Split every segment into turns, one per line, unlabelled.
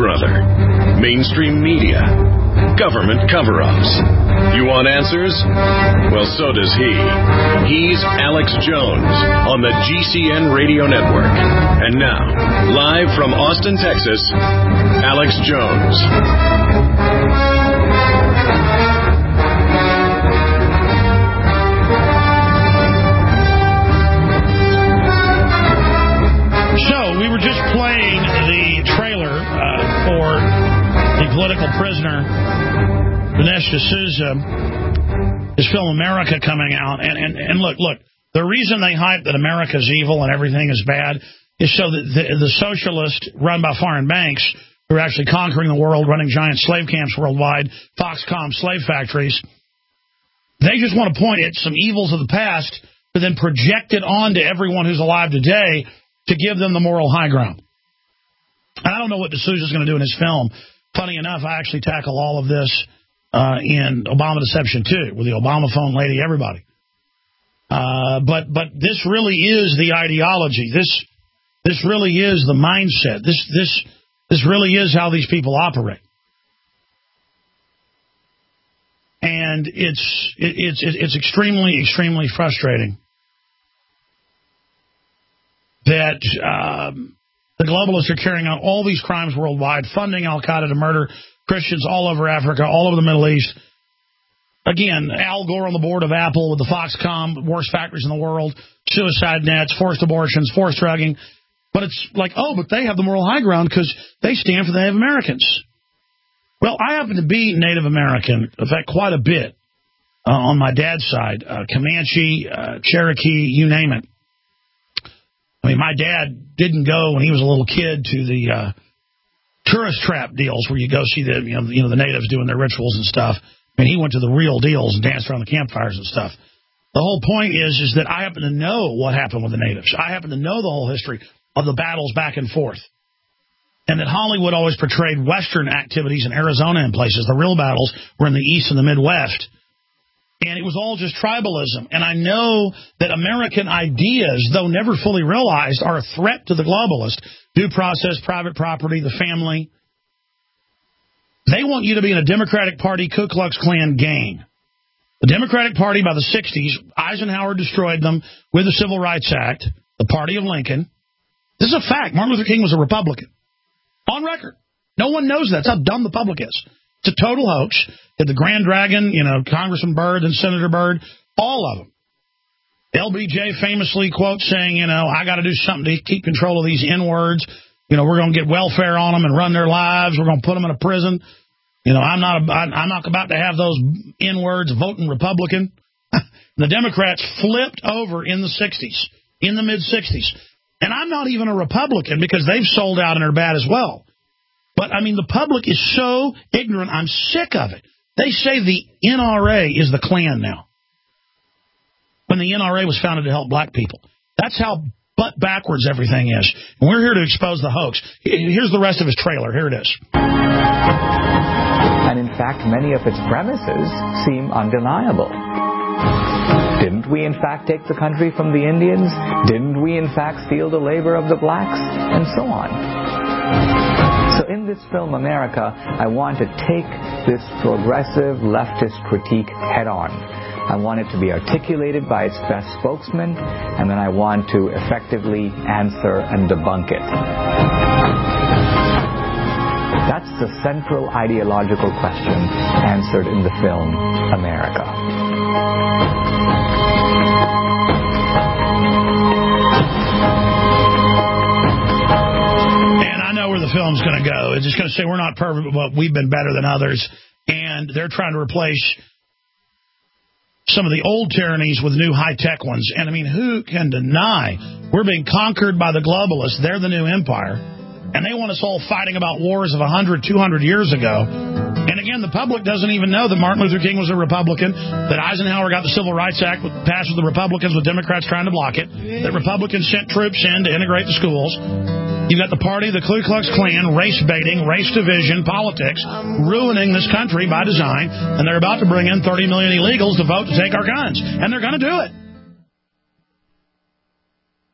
brother. Mainstream media. Government cover-ups. You want answers? Well, so does he. He's Alex Jones on the GCN Radio Network. And now, live from Austin, Texas, Alex Jones.
So, we were just playing the trailer for the political prisoner, Dinesh D'Souza, his film America coming out. And look, the reason they hype that America's evil and everything is bad is so that the socialists run by foreign banks who are actually conquering the world, running giant slave camps worldwide, Foxconn slave factories, they just want to point at some evils of the past to then project it onto everyone who's alive today to give them the moral high ground. And I don't know what D'Souza's going to do in his film. Funny enough, I actually tackle all of this in Obama Deception 2 with the Obama phone lady, everybody. But this really is the ideology. This really is the mindset. This really is how these people operate. And it's extremely, extremely frustrating that the globalists are carrying out all these crimes worldwide, funding al-Qaeda to murder Christians all over Africa, all over the Middle East. Again, Al Gore on the board of Apple with the Foxconn, worst factories in the world, suicide nets, forced abortions, forced drugging. But it's like, but they have the moral high ground because they stand for the Native Americans. Well, I happen to be Native American, in fact, quite a bit on my dad's side, Comanche, Cherokee, you name it. I mean, my dad didn't go when he was a little kid to the tourist trap deals where you go see the the natives doing their rituals and stuff. I mean, he went to the real deals and danced around the campfires and stuff. The whole point is that I happen to know what happened with the natives. I happen to know the whole history of the battles back and forth. And that Hollywood always portrayed Western activities in Arizona and places. The real battles were in the East and the Midwest. And it was all just tribalism. And I know that American ideas, though never fully realized, are a threat to the globalist. Due process, private property, the family. They want you to be in a Democratic Party Ku Klux Klan gang. The Democratic Party by the 60s, Eisenhower destroyed them with the Civil Rights Act, the party of Lincoln. This is a fact. Martin Luther King was a Republican. On record. No one knows that. That's how dumb the public is. It's a total hoax. The Grand Dragon, Congressman Byrd and Senator Byrd, all of them. LBJ famously quotes saying, I got to do something to keep control of these N-words. We're going to get welfare on them and run their lives. We're going to put them in a prison. I'm not about to have those N-words voting Republican. The Democrats flipped over in the 60s, in the mid-60s. And I'm not even a Republican because they've sold out and are bad as well. But, the public is so ignorant. I'm sick of it. They say the NRA is the Klan now, when the NRA was founded to help black people. That's how butt backwards everything is. And we're here to expose the hoax. Here's the rest of his trailer. Here it is.
And in fact, many of its premises seem undeniable. Didn't we, in fact, take the country from the Indians? Didn't we, in fact, steal the labor of the blacks? And so on. So in this film, America, I want to take this progressive leftist critique head on. I want it to be articulated by its best spokesman, and then I want to effectively answer and debunk it. That's the central ideological question answered in the film, America.
Where the film's going to go. It's just going to say we're not perfect, but we've been better than others. And they're trying to replace some of the old tyrannies with new high-tech ones. And, who can deny we're being conquered by the globalists? They're the new empire. And they want us all fighting about wars of 100, 200 years ago. And, again, the public doesn't even know that Martin Luther King was a Republican, that Eisenhower got the Civil Rights Act passed with the Republicans with Democrats trying to block it, that Republicans sent troops in to integrate the schools. You've got the party, the Ku Klux Klan, race baiting, race division, politics, ruining this country by design, and they're about to bring in 30 million illegals to vote to take our guns. And they're going to do it.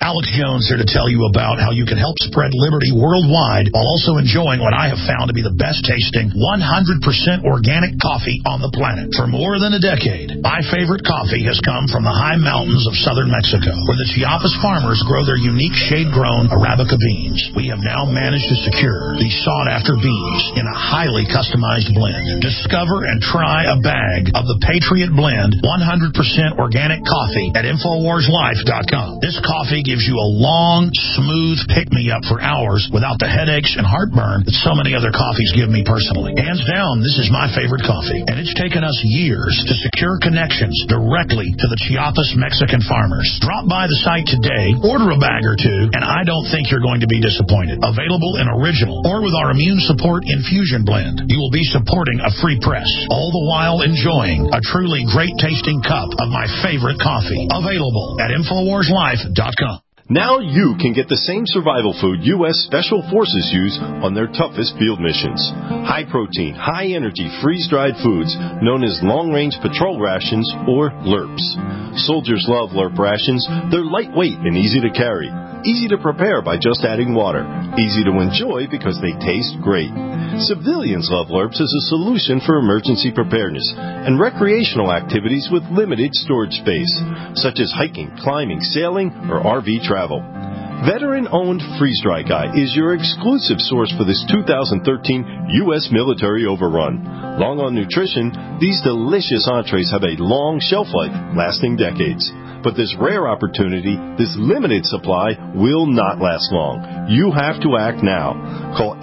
Alex Jones here to tell you about how you can help spread liberty worldwide while also enjoying what I have found to be the best tasting 100% organic coffee on the planet. For more than a decade, my favorite coffee has come from the high mountains of southern Mexico, where the Chiapas farmers grow their unique shade-grown Arabica beans. We have now managed to secure these sought-after beans in a highly customized blend. Discover and try a bag of the Patriot Blend 100% organic coffee at InfoWarsLife.com. This coffee gives you a long, smooth pick-me-up for hours without the headaches and heartburn that so many other coffees give me personally. Hands down, this is my favorite coffee, and it's taken us years to secure connections directly to the Chiapas Mexican farmers. Drop by the site today, order a bag or two, and I don't think you're going to be disappointed. Available in original or with our immune support infusion blend. You will be supporting a free press, all the while enjoying a truly great-tasting cup of my favorite coffee. Available at InfoWarsLife.com.
Now you can get the same survival food U.S. Special Forces use on their toughest field missions. High-protein, high-energy, freeze-dried foods known as long-range patrol rations, or LRPs. Soldiers love LRP rations. They're lightweight and easy to carry. Easy to prepare by just adding water. Easy to enjoy because they taste great. Civilians love LRPs as a solution for emergency preparedness and recreational activities with limited storage space, such as hiking, climbing, sailing, or RV travel. Veteran-owned Freeze Dry Guy is your exclusive source for this 2013 U.S. military overrun. Long on nutrition, these delicious entrees have a long shelf life, lasting decades. But this rare opportunity, this limited supply, will not last long. You have to act now. Call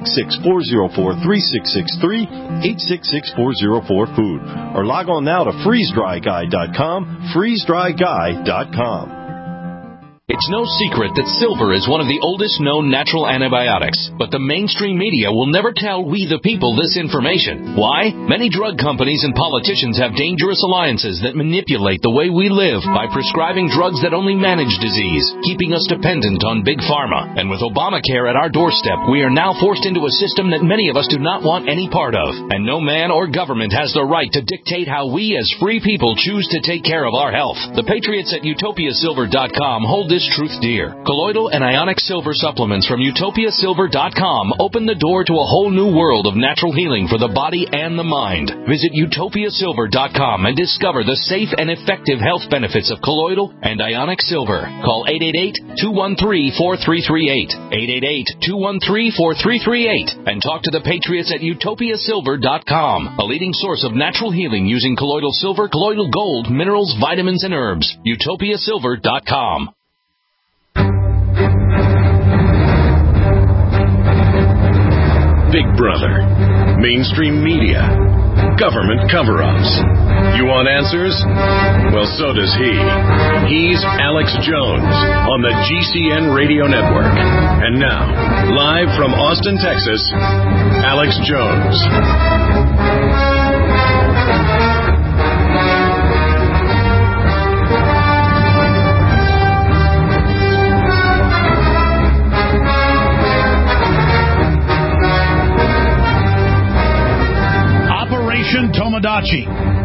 866-404-3663, 866-404-FOOD, or log on now to freezedryguy.com, freezedryguy.com.
It's no secret that silver is one of the oldest known natural antibiotics, but the mainstream media will never tell we the people this information. Why? Many drug companies and politicians have dangerous alliances that manipulate the way we live by prescribing drugs that only manage disease, keeping us dependent on big pharma. And with Obamacare at our doorstep, we are now forced into a system that many of us do not want any part of. And no man or government has the right to dictate how we as free people choose to take care of our health. The patriots at UtopiaSilver.com hold this truth dear. Colloidal and ionic silver supplements from UtopiaSilver.com open the door to a whole new world of natural healing for the body and the mind. Visit UtopiaSilver.com and discover the safe and effective health benefits of colloidal and ionic silver. Call 888-213-4338, 888-213-4338, and talk to the patriots at UtopiaSilver.com, a leading source of natural healing using colloidal silver, colloidal gold, minerals, vitamins, and herbs. UtopiaSilver.com.
Big Brother, mainstream media, government cover-ups. You want answers? Well, so does he. He's Alex Jones on the GCN Radio Network. And now, live from Austin, Texas, Alex Jones.
Tomodachi,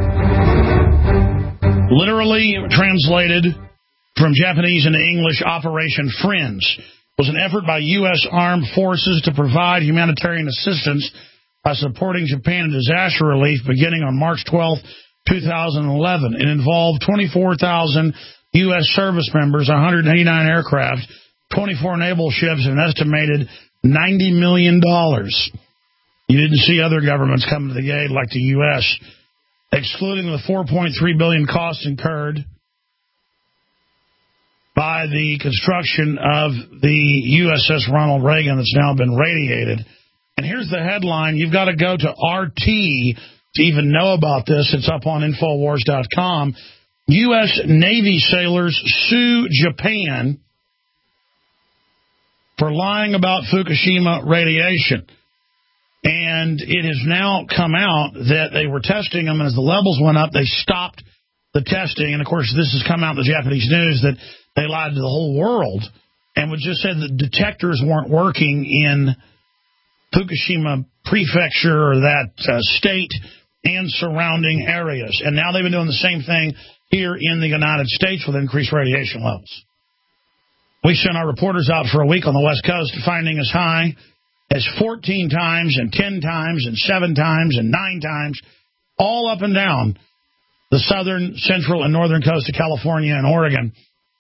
literally translated from Japanese into English, Operation Friends, was an effort by U.S. Armed Forces to provide humanitarian assistance by supporting Japan in disaster relief beginning on March 12, 2011. It involved 24,000 U.S. service members, 189 aircraft, 24 naval ships, and an estimated $90 million. You didn't see other governments coming to the aid like the U.S., excluding the $4.3 billion costs incurred by the construction of the USS Ronald Reagan that's now been radiated. And here's the headline. You've got to go to RT to even know about this. It's up on Infowars.com. U.S. Navy sailors sue Japan for lying about Fukushima radiation. And it has now come out that they were testing them, and as the levels went up, they stopped the testing. And, of course, this has come out in the Japanese news that they lied to the whole world and was just said that detectors weren't working in Fukushima prefecture or that state and surrounding areas. And now they've been doing the same thing here in the United States with increased radiation levels. We sent our reporters out for a week on the West Coast, finding as high as 14 times and 10 times and 7 times and 9 times, all up and down the southern, central, and northern coast of California and Oregon.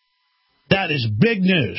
That is big news.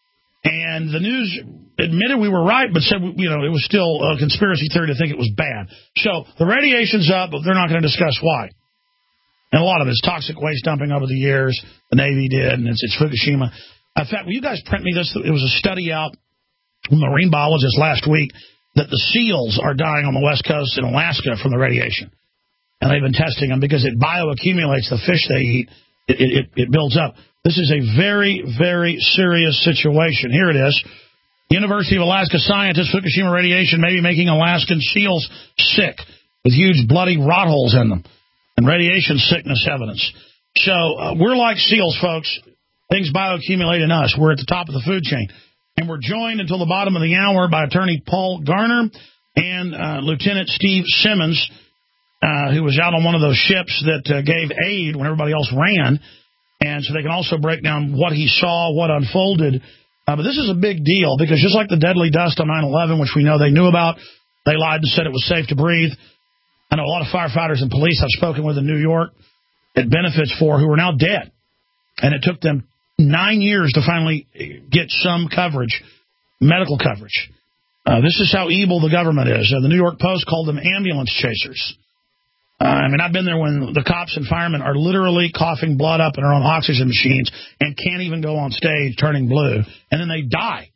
And the news admitted we were right, but said, it was still a conspiracy theory to think it was bad. So the radiation's up, but they're not going to discuss why. And a lot of it's toxic waste dumping over the years. The Navy did, and it's Fukushima. In fact, will you guys print me this? It was a study out from marine biologists last week that the seals are dying on the West Coast in Alaska from the radiation. And they've been testing them because it bioaccumulates the fish they eat. It builds up. This is a very, very serious situation. Here it is. University of Alaska scientists, Fukushima radiation may be making Alaskan seals sick with huge bloody rot holes in them and radiation sickness evidence. So we're like seals, folks. Things bioaccumulate in us. We're at the top of the food chain. And we're joined until the bottom of the hour by Attorney Paul Garner and Lieutenant Steve Simmons, who was out on one of those ships that gave aid when everybody else ran. And so they can also break down what he saw, what unfolded. But this is a big deal because just like the deadly dust on 9/11, which we know they knew about, they lied and said it was safe to breathe. I know a lot of firefighters and police I've spoken with in New York it benefits for who are now dead. And it took them 9 years to finally get some coverage, medical coverage. This is how evil the government is. The New York Post called them ambulance chasers. I've been there when the cops and firemen are literally coughing blood up in their own oxygen machines and can't even go on stage turning blue, and then they die.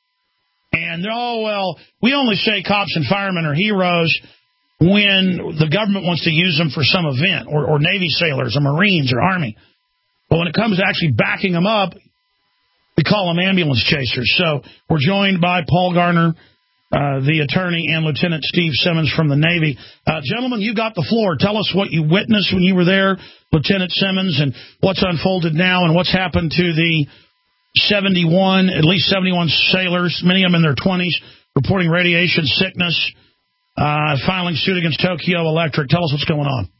And we only say cops and firemen are heroes when the government wants to use them for some event, or Navy sailors, or Marines, or Army. But when it comes to actually backing them up, we call them ambulance chasers. So we're joined by Paul Garner, the attorney, and Lieutenant Steve Simmons from the Navy. Gentlemen, you got the floor. Tell us what you witnessed when you were there, Lieutenant Simmons, and what's unfolded now and what's happened to the at least 71 sailors, many of them in their 20s, reporting radiation sickness, filing suit against Tokyo Electric. Tell us what's going on.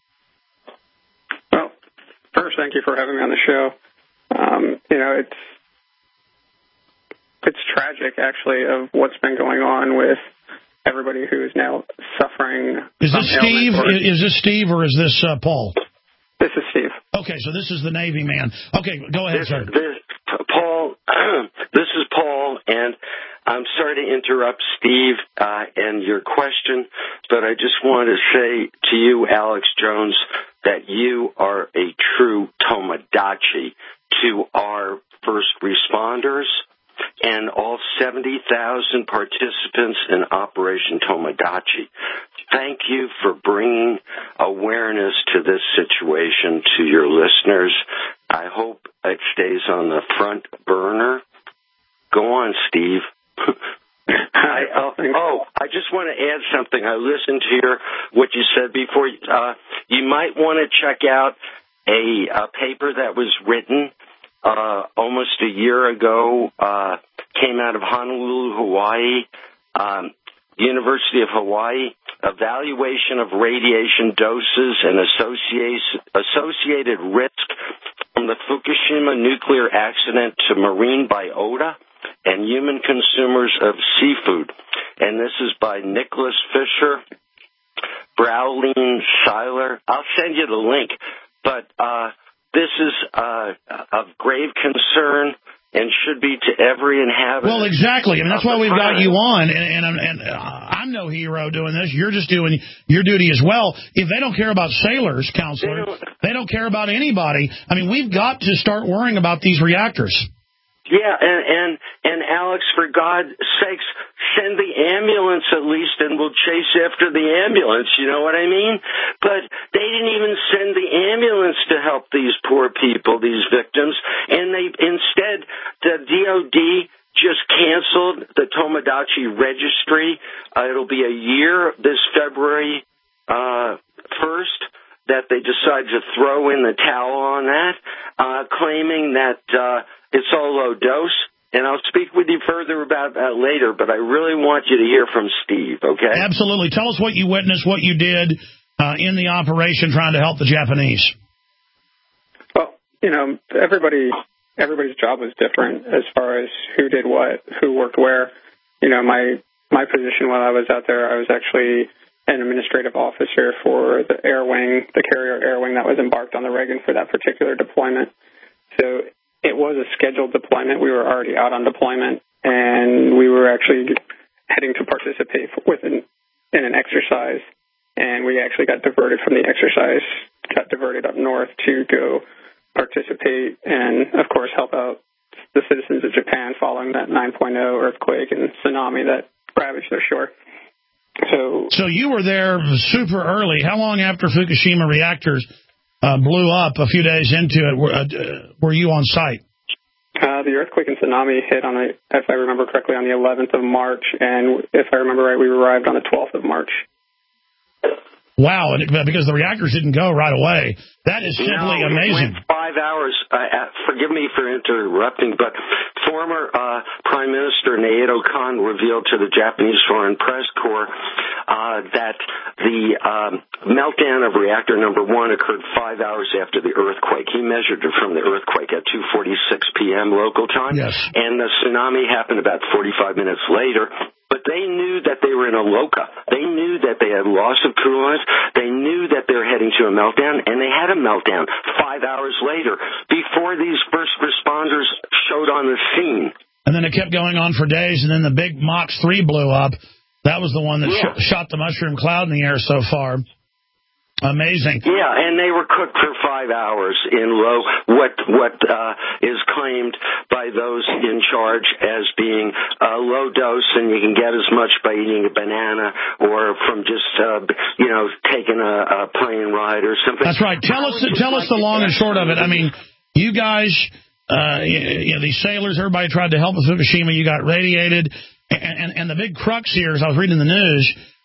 Well, first, thank you for having me on the show. It's tragic, actually, of what's been going on with everybody who is now suffering.
Is this Steve? Is this Steve or is this Paul?
This is Steve.
Okay, so this is the Navy man. Okay, go ahead, sir.
Paul, this is Paul, and I'm sorry to interrupt Steve and your question, but I just want to say to you, Alex Jones, that you are a true Tomodachi to our first responders and all 70,000 participants in Operation Tomodachi. Thank you for bringing awareness to this situation to your listeners. I hope it stays on the front burner. Go on, Steve. I just want to add something. I listened to what you said before. You might want to check out a paper that was written almost a year ago, came out of Honolulu, Hawaii, University of Hawaii, Evaluation of Radiation Doses and Associated Risk from the Fukushima Nuclear Accident to Marine Biota and Human Consumers of Seafood. And this is by Nicholas Fisher, Browleen Seiler. I'll send you the link. But this is of grave concern and should be to every inhabitant.
Well, exactly. That's why we've got you on. And I'm no hero doing this. You're just doing your duty as well. If they don't care about sailors, counselor, they don't care about anybody. We've got to start worrying about these reactors.
Yeah, and Alex, for God's sakes, send the ambulance at least, and we'll chase after the ambulance, you know what I mean? But they didn't even send the ambulance to help these poor people, these victims, and instead, the DOD just canceled the Tomodachi registry. It'll be a year this February 1st that they decided to throw in the towel on that, claiming that it's all low dose, and I'll speak with you further about that later, but I really want you to hear from Steve, okay?
Absolutely. Tell us what you witnessed, what you did in the operation trying to help the Japanese.
Well, everybody everybody's job was different as far as who did what, who worked where. My position while I was out there, I was actually an administrative officer for the air wing, the carrier air wing that was embarked on the Reagan for that particular deployment. So it was a scheduled deployment. We were already out on deployment, and we were actually heading to participate in an exercise, and we actually got diverted from the exercise, got diverted up north to go participate and, of course, help out the citizens of Japan following that 9.0 earthquake and tsunami that ravaged their shore. So
you were there super early. How long after Fukushima reactors blew up a few days into it were you on site?
The earthquake and tsunami hit if I remember correctly, on the 11th of March, and if I remember right, we arrived on the 12th of March.
Wow, because the reactors didn't go right away. That is simply amazing.
It went 5 hours. Forgive me for interrupting, but former Prime Minister Naoto Kan revealed to the Japanese Foreign Press Corps that the meltdown of reactor number 1 occurred 5 hours after the earthquake. He measured it from the earthquake at 2:46 p.m. local time,
yes.
And the tsunami happened about 45 minutes later. But they knew that they were in a loca. They knew that they had loss of coolant. They knew that they were heading to a meltdown, and they had a meltdown 5 hours later before these first responders showed on the scene.
And then it kept going on for days, and then the big Mach 3 blew up. That was the one that shot the mushroom cloud in the air so far. Amazing.
Yeah, and they were cooked for 5 hours in what is claimed by those in charge as being a low dose, and you can get as much by eating a banana or from just taking a plane ride or something.
That's right. Tell us the long and short of it. I mean, you guys, these sailors, everybody tried to help with Fukushima. You got radiated, and the big crux here, as I was reading the news,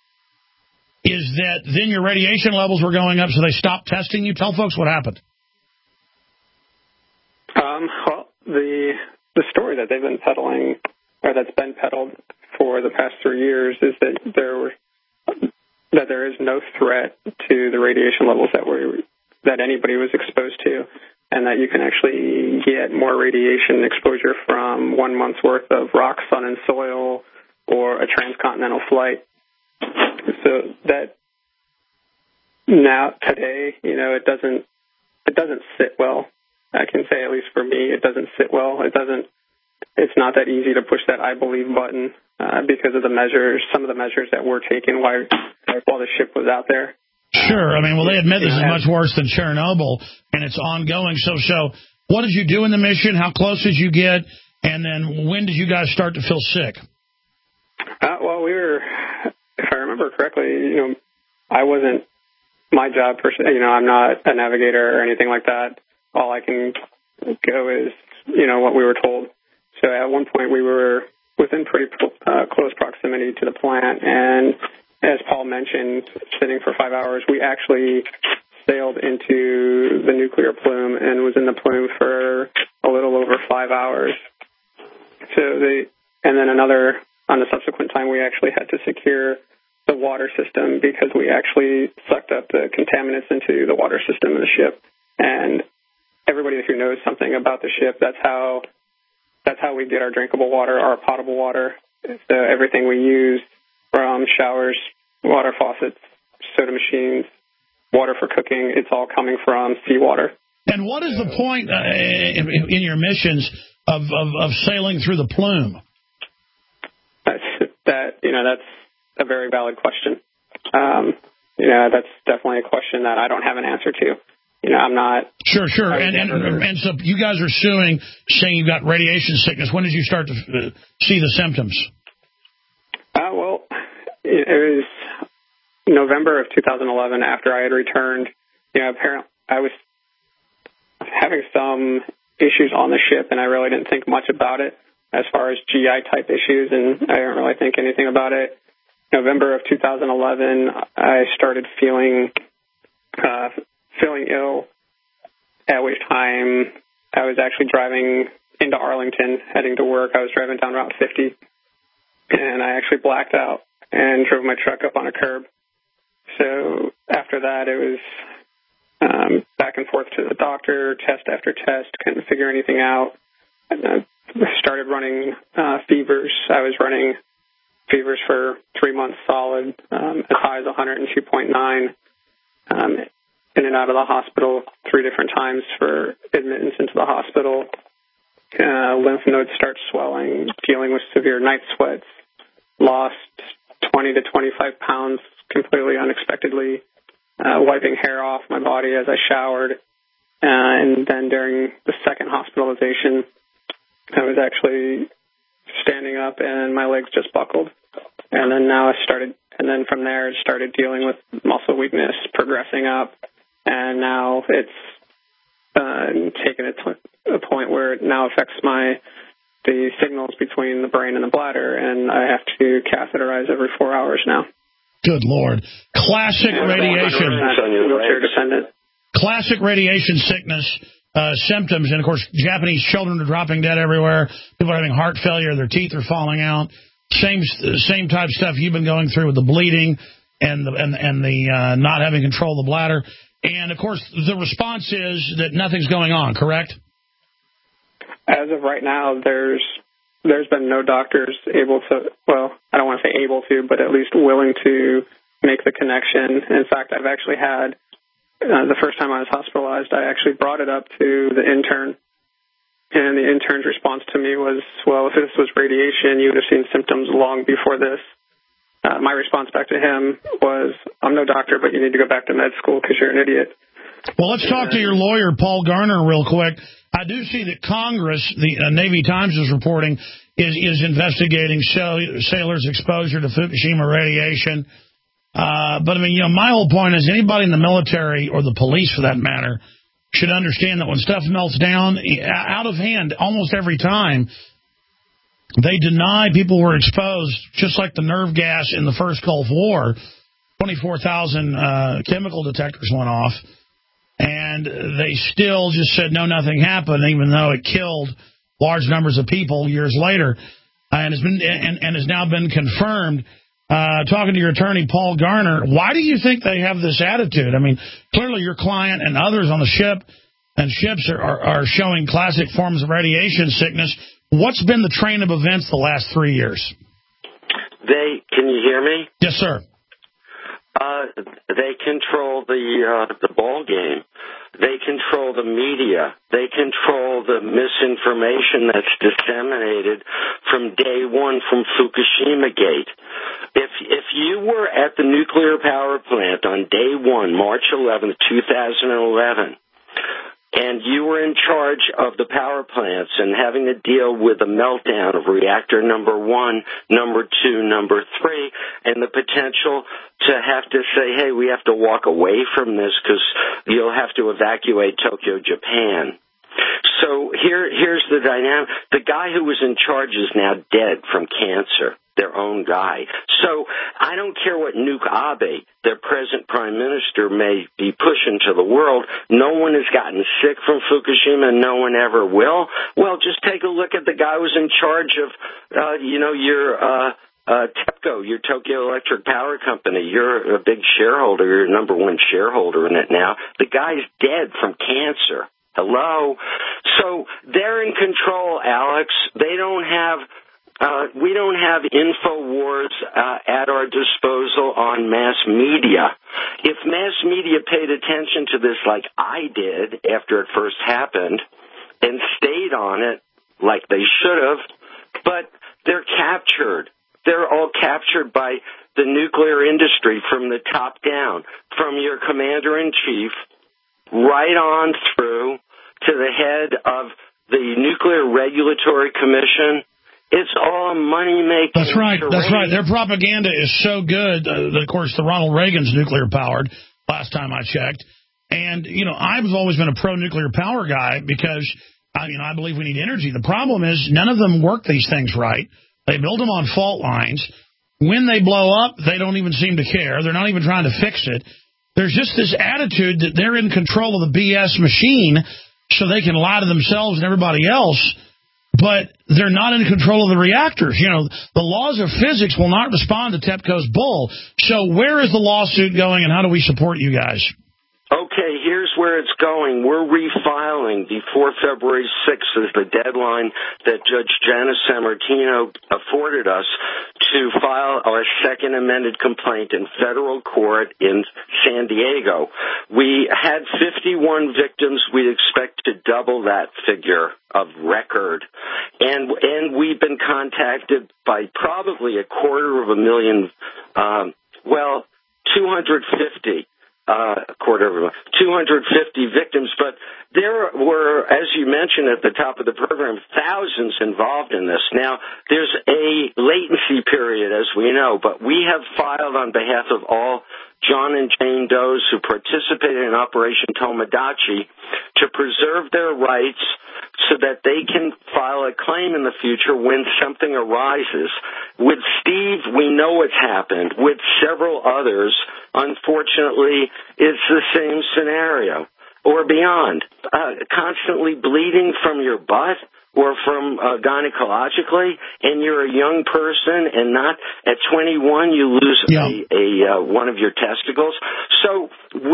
is that then your radiation levels were going up, so they stopped testing you. Tell folks what happened.
Well, the story that they've been peddling, or that's been peddled for the past 3 years, is that there is no threat to the radiation levels that anybody was exposed to, and that you can actually get more radiation exposure from 1 month's worth of rock, sun, and soil, or a transcontinental flight. So that now today, it doesn't sit well. I can say, at least for me, it doesn't sit well. It's not that easy to push that I believe button because of some of the measures that were taken while the ship was out there.
Sure. I mean, well, they admit this is much worse than Chernobyl, and it's ongoing. So what did you do in the mission? How close did you get? And then when did you guys start to feel sick?
Well, we were, if I remember correctly, I wasn't my job per se. I'm not a navigator or anything like that. All I can go is, what we were told. So at one point we were within pretty close proximity to the plant, and as Paul mentioned, sitting for 5 hours, we actually sailed into the nuclear plume and was in the plume for a little over 5 hours. And then on the subsequent time, we actually had to secure the water system because we actually sucked up the contaminants into the water system of the ship. And everybody who knows something about the ship, that's how we get our drinkable water, our potable water. So everything we use, from showers, water faucets, soda machines, water for cooking, it's all coming from seawater.
And what is the point in your missions of sailing through the plume?
That's a very valid question. That's definitely a question that I don't have an answer to. I'm not... Sure.
And so you guys are saying you've got radiation sickness. When did you start to see the symptoms?
Well, it was November of 2011 after I had returned. Apparently I was having some issues on the ship, and I really didn't think much about it as far as GI-type issues, and I didn't really think anything about it. November of 2011, I started feeling ill, at which time I was actually driving into Arlington, heading to work. I was driving down Route 50, and I actually blacked out and drove my truck up on a curb. So after that, it was back and forth to the doctor, test after test, couldn't figure anything out. I started running fevers. I was running fevers for 3 months solid, as high as 102.9, in and out of the hospital 3 different times for admittance into the hospital. Lymph nodes start swelling, dealing with severe night sweats, lost 20 to 25 pounds completely unexpectedly, wiping hair off my body as I showered. And then during the second hospitalization, I was actually standing up and my legs just buckled. And then from there I started dealing with muscle weakness, progressing up, and now it's taken a point where it now affects the signals between the brain and the bladder, and I have to catheterize every 4 hours now.
Good Lord. Classic radiation.
Wheelchair dependent. Classic
radiation sickness symptoms. And, of course, Japanese children are dropping dead everywhere. People are having heart failure. Their teeth are falling out. Same type stuff you've been going through with the bleeding and the not having control of the bladder. And, of course, the response is that nothing's going on, correct?
As of right now, there's been no doctors able to, well, I don't want to say able to, but at least willing to make the connection. In fact, I've actually had, the first time I was hospitalized, I actually brought it up to the intern, and the intern's response to me was, well, if this was radiation, you would have seen symptoms long before this. My response back to him was, I'm no doctor, but you need to go back to med school because you're an idiot.
Well, let's talk to your lawyer, Paul Garner, real quick. I do see that Congress, the Navy Times is reporting, is investigating sailors' exposure to Fukushima radiation. But, I mean, my whole point is anybody in the military, or the police for that matter, should understand that when stuff melts down, out of hand, almost every time, they deny people were exposed, just like the nerve gas in the first Gulf War. 24,000 chemical detectors went off, and they still just said, no, nothing happened, even though it killed large numbers of people years later, and has now been confirmed. Talking to your attorney, Paul Garner, why do you think they have this attitude? I mean, clearly your client and others on the ship and ships are showing classic forms of radiation sickness. What's been the train of events the last 3 years?
Can you hear me?
Yes, sir.
They control the ball game. They control the media. They control the misinformation that's disseminated from day one, from Fukushima Gate. If you were at the nuclear power plant on day one, March 11th, 2011, and you were in charge of the power plants and having to deal with the meltdown of reactor number 1, number 2, number 3, and the potential to have to say, hey, we have to walk away from this because you'll have to evacuate Tokyo, Japan. So here's the dynamic. The guy who was in charge is now dead from cancer, their own guy. So I don't care what Nuke Abe, their present prime minister, may be pushing to the world. No one has gotten sick from Fukushima, and no one ever will. Well, just take a look at the guy who was in charge of, your TEPCO, your Tokyo Electric Power Company. You're a big shareholder. You're number 1 shareholder in it now. The guy's dead from cancer. Hello? So they're in control, Alex. They don't have... we don't have InfoWars at our disposal on mass media. If mass media paid attention to this like I did after it first happened and stayed on it like they should have, but they're captured. They're all captured by the nuclear industry from the top down, from your commander-in-chief right on through to the head of the Nuclear Regulatory Commission. It's all money-making.
That's right.
charade.
That's right. Their propaganda is so good. Of course, the Ronald Reagan's nuclear-powered, last time I checked. And, I've always been a pro-nuclear power guy because, I believe we need energy. The problem is none of them work these things right. They build them on fault lines. When they blow up, they don't even seem to care. They're not even trying to fix it. There's just this attitude that they're in control of the BS machine so they can lie to themselves and everybody else, but they're not in control of the reactors. The laws of physics will not respond to TEPCO's bull. So where is the lawsuit going, and how do we support you guys?
Okay, here's where it's going. We're refiling before February 6th is the deadline that Judge Janice Sammartino afforded us to file our second amended complaint in federal court in San Diego. We had 51 victims. We expect to double that figure of record. And we've been contacted by probably 250,000, 250 victims, but there were, as you mentioned at the top of the program, thousands involved in this. Now, there's a latency period, as we know, but we have filed on behalf of all John and Jane Does who participated in Operation Tomodachi to preserve their rights so that they can file a claim in the future when something arises. With Steve, we know what's happened. With several others, unfortunately, it's the same scenario or beyond. Constantly bleeding from your butt or from gynecologically, and you're a young person, and not at 21 you lose one of your testicles. So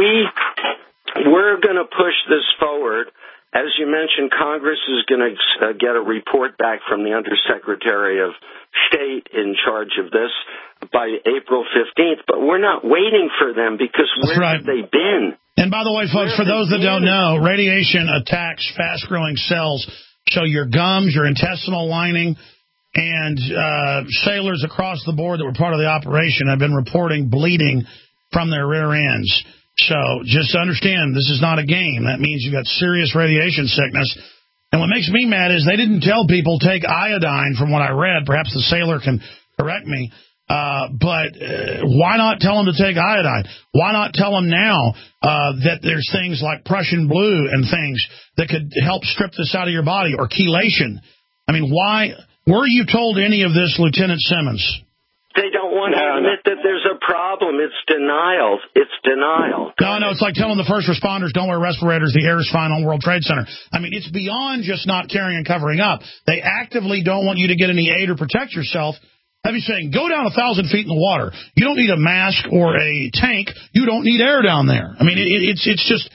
we're going to push this forward. As you mentioned, Congress is going to get a report back from the Undersecretary of State in charge of this by April 15th, but we're not waiting for them because where have they been?
And by the way, folks, for those that don't know, radiation attacks fast-growing cells. So your gums, your intestinal lining, and sailors across the board that were part of the operation have been reporting bleeding from their rear ends. So just understand, this is not a game. That means you've got serious radiation sickness. And what makes me mad is they didn't tell people take iodine from what I read. Perhaps the sailor can correct me. But why not tell them to take iodine? Why not tell them now that there's things like Prussian blue and things that could help strip this out of your body, or chelation? I mean, why were you told any of this, Lieutenant Simmons?
They don't want to admit that there's a problem. It's denial. It's denial.
No, it's like telling the first responders don't wear respirators. The air is fine on World Trade Center. I mean, it's beyond just not caring and covering up. They actively don't want you to get any aid or protect yourself. Have you saying, go down 1,000 feet in the water. You don't need a mask or a tank. You don't need air down there. I mean, it's just...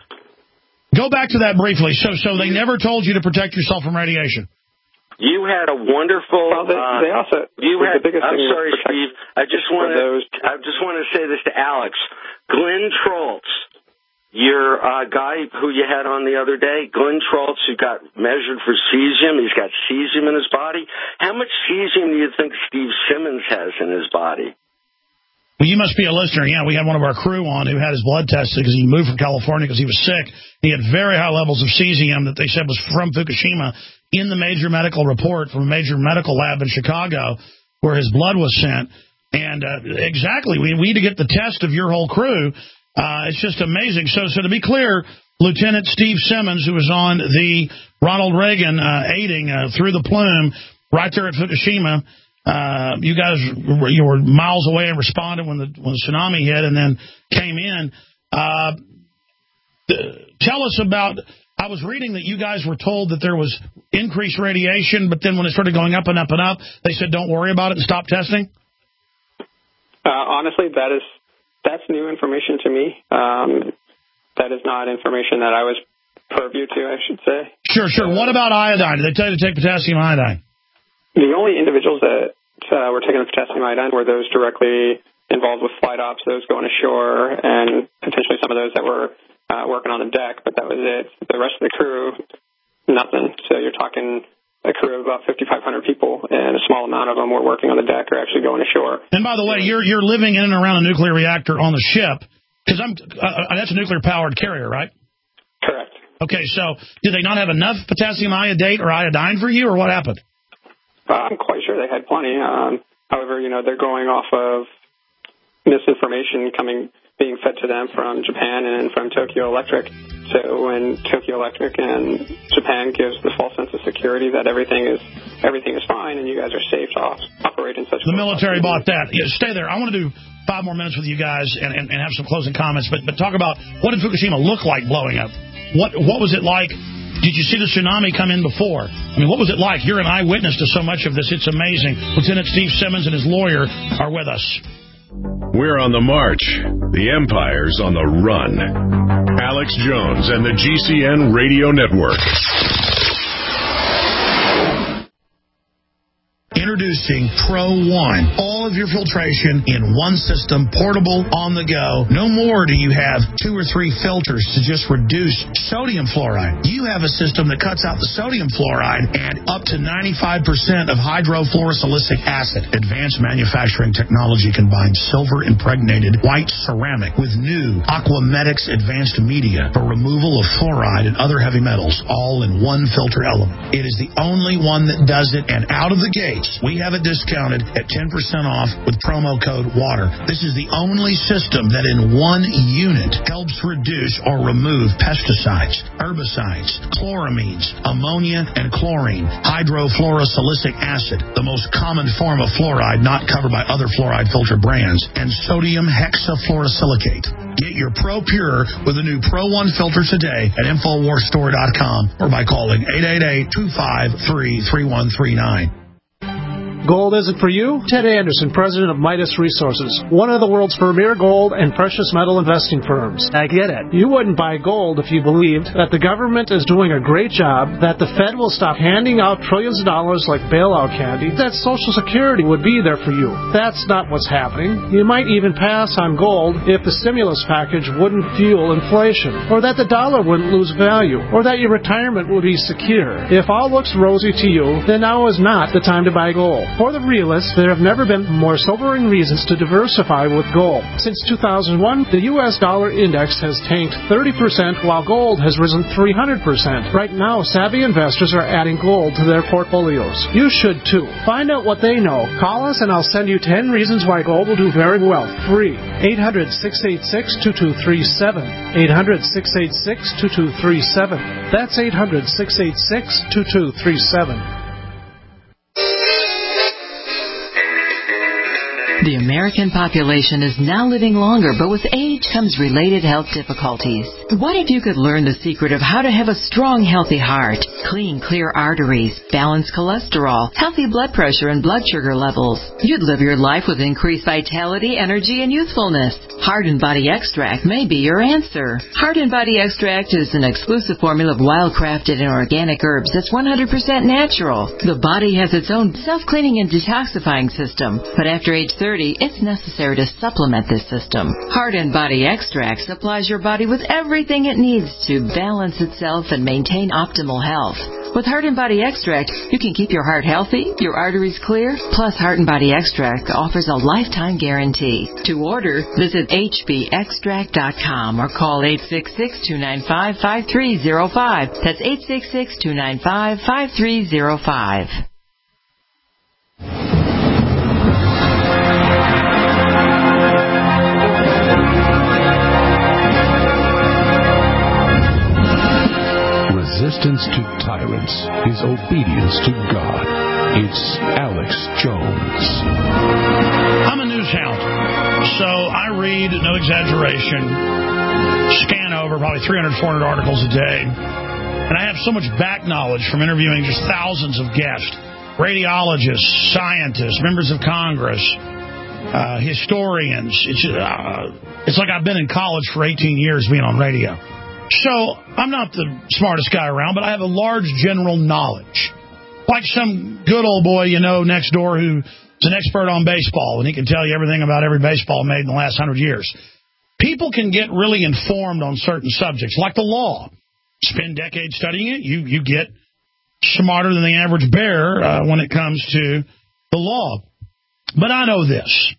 Go back to that briefly. So they never told you to protect yourself from radiation.
You had a wonderful...
they also...
I'm sorry, Steve. I just want to say this to Alex. Glenn Troltz, your guy who you had on the other day, Glenn Troltz, who got measured for cesium. He's got cesium in his body. How much cesium do you think Steve Simmons has in his body?
Well, you must be a listener. Yeah, we had one of our crew on who had his blood tested because he moved from California because he was sick. He had very high levels of cesium that they said was from Fukushima in the major medical report from a major medical lab in Chicago where his blood was sent. And exactly, we need to get the test of your whole crew. It's just amazing. So to be clear, Lieutenant Steve Simmons, who was on the Ronald Reagan aiding through the plume right there at Fukushima, you guys were miles away and responded when the tsunami hit and then came in. Tell us about, I was reading that you guys were told that there was increased radiation, but then when it started going up and up and up, they said don't worry about it and stop testing?
Honestly, that's new information to me. That is not information that I was purview to, I should say.
Sure. What about iodine? Did they tell you to take potassium iodine?
The only individuals that were taking the potassium iodine were those directly involved with flight ops, those going ashore, and potentially some of those that were working on the deck, but that was it. The rest of the crew, nothing. So you're talking a crew of about 5,500 people, and a small amount of them were working on the deck or actually going ashore.
And by the way, you're living in and around a nuclear reactor on the ship, because that's a nuclear-powered carrier, right?
Correct.
Okay, so did they not have enough potassium iodate or iodine for you, or what happened?
I'm quite sure they had plenty. However, they're going off of misinformation being fed to them from Japan and from Tokyo Electric. So when Tokyo Electric and Japan gives the false sense of security that everything is fine and you guys are safe to operate in such...
The military bought that. Yeah, stay there. I want to do 5 more minutes with you guys and have some closing comments, but talk about what did Fukushima look like blowing up? What was it like? Did you see the tsunami come in before? I mean, what was it like? You're an eyewitness to so much of this. It's amazing. Lieutenant Steve Simmons and his lawyer are with us.
We're on the march. The empire's on the run. Alex Jones and the GCN Radio Network.
Introducing Pro One. All of your filtration in one system, portable, on the go. No more do you have 2 or 3 filters to just reduce sodium fluoride. You have a system that cuts out the sodium fluoride and up to 95% of hydrofluorosilicic acid. Advanced manufacturing technology combines silver-impregnated white ceramic with new Aquamedics advanced media for removal of fluoride and other heavy metals, all in one filter element. It is the only one that does it, and out of the gates, we have it discounted at 10% off with promo code WATER. This is the only system that in one unit helps reduce or remove pesticides, herbicides, chloramines, ammonia, and chlorine, hydrofluorosilicic acid, the most common form of fluoride not covered by other fluoride filter brands, and sodium hexafluorosilicate. Get your Pro Pure with a new Pro One filter today at InfoWarsStore.com or by calling 888-253-3139.
Gold isn't for you? Ted Anderson, president of Midas Resources, one of the world's premier gold and precious metal investing firms. I get it. You wouldn't buy gold if you believed that the government is doing a great job, that the Fed will stop handing out trillions of dollars like bailout candy, that Social Security would be there for you. That's not what's happening. You might even pass on gold if the stimulus package wouldn't fuel inflation, or that the dollar wouldn't lose value, or that your retirement would be secure. If all looks rosy to you, then now is not the time to buy gold. For the realists, there have never been more sobering reasons to diversify with gold. Since 2001, the U.S. dollar index has tanked 30%, while gold has risen 300%. Right now, savvy investors are adding gold to their portfolios. You should too. Find out what they know. Call us and I'll send you 10 reasons why gold will do very well. Free. 800-686-2237. 800-686-2237. That's 800-686-2237.
The American population is now living longer, but with age comes related health difficulties. What if you could learn the secret of how to have a strong, healthy heart, clean, clear arteries, balanced cholesterol, healthy blood pressure and blood sugar levels? You'd live your life with increased vitality, energy, and youthfulness. Heart and Body Extract may be your answer. Heart and Body Extract is an exclusive formula of wild-crafted and organic herbs that's 100% natural. The body has its own self-cleaning and detoxifying system, but after age 30, it's necessary to supplement this system. Heart and Body Extract supplies your body with everything it needs to balance itself and maintain optimal health. With Heart and Body Extract, you can keep your heart healthy, your arteries clear, plus Heart and Body Extract offers a lifetime guarantee. To order, visit hbextract.com or call 866-295-5305. That's 866-295-5305.
Resistance to tyrants is obedience to God. It's Alex Jones.
I'm a news hound, so I read, no exaggeration, scan over probably 300, 400 articles a day, and I have so much back knowledge from interviewing just thousands of guests, radiologists, scientists, members of Congress, historians. It's like I've been in college for 18 years being on radio. So I'm not the smartest guy around, but I have a large general knowledge. Like some good old boy you know next door who's an expert on baseball, and he can tell you everything about every baseball made in the last 100 years. People can get really informed on certain subjects, like the law. Spend decades studying it, you get smarter than the average bear when it comes to the law. But I know this.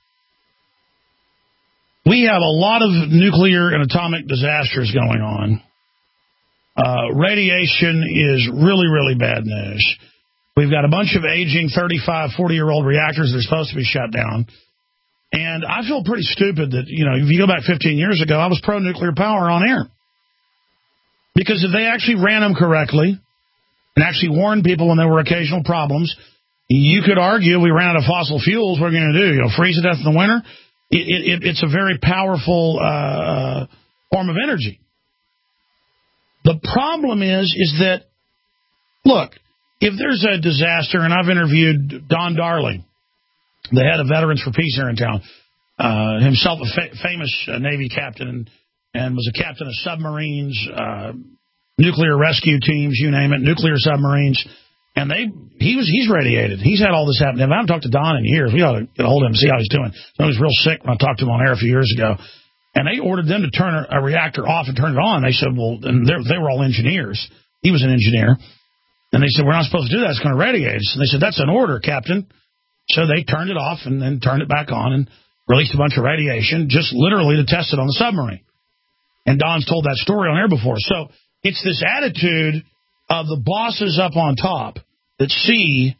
We have a lot of nuclear and atomic disasters going on. Radiation is really, really bad news. We've got a bunch of aging 35, 40-year-old reactors that are supposed to be shut down. And I feel pretty stupid that, if you go back 15 years ago, I was pro-nuclear power on air. Because if they actually ran them correctly and actually warned people when there were occasional problems, you could argue we ran out of fossil fuels, what are we going to do? Freeze to death in the winter? It's a very powerful form of energy. The problem is that, look, if there's a disaster, and I've interviewed Don Darling, the head of Veterans for Peace here in town, himself a famous Navy captain and was a captain of submarines, nuclear rescue teams, you name it, nuclear submarines. And he's radiated. He's had all this happen. I haven't talked to Don in years. We ought to get a hold of him and see how he's doing. He was real sick when I talked to him on air a few years ago. And they ordered them to turn a reactor off and turn it on. They said, well, and they were all engineers. He was an engineer. And they said, we're not supposed to do that. It's going to radiate us. And they said, that's an order, Captain. So they turned it off and then turned it back on and released a bunch of radiation, just literally to test it on the submarine. And Don's told that story on air before. So it's this attitude of the bosses up on top that see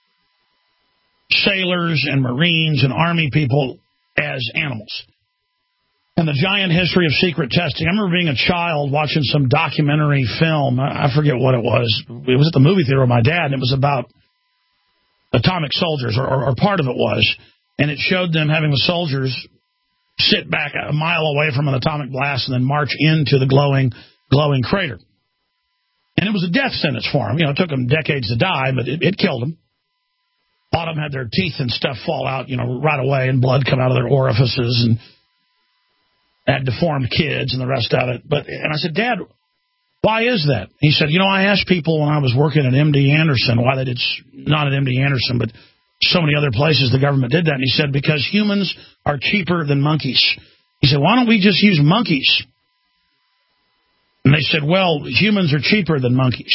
sailors and Marines and Army people as animals. And the giant history of secret testing. I remember being a child watching some documentary film. I forget what it was. It was at the movie theater with my dad, and it was about atomic soldiers, or part of it was. And it showed them having the soldiers sit back a mile away from an atomic blast and then march into the glowing crater. And it was a death sentence for them. You know, it took them decades to die, but it killed them. A lot of them had their teeth and stuff fall out, right away, and blood come out of their orifices, and had deformed kids and the rest of it. And I said, Dad, why is that? He said, I asked people when I was working at MD Anderson why they did, not at MD Anderson, but so many other places the government did that. And he said, because humans are cheaper than monkeys. He said, why don't we just use monkeys? And they said, well, humans are cheaper than monkeys.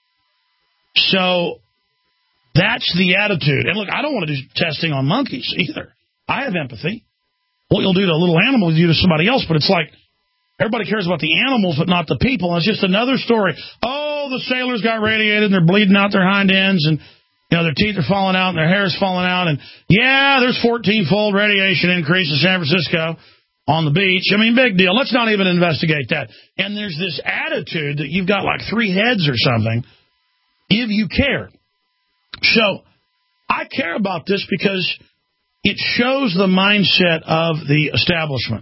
So that's the attitude. And look, I don't want to do testing on monkeys either. I have empathy. What you'll do to a little animal, you do to somebody else. But it's like everybody cares about the animals, but not the people. And it's just another story. Oh, the sailors got radiated and they're bleeding out their hind ends, and their teeth are falling out and their hair is falling out. And yeah, there's 14-fold radiation increase in San Francisco on the beach. I mean, big deal. Let's not even investigate that. And there's this attitude that you've got like 3 heads or something if you care. So I care about this because it shows the mindset of the establishment.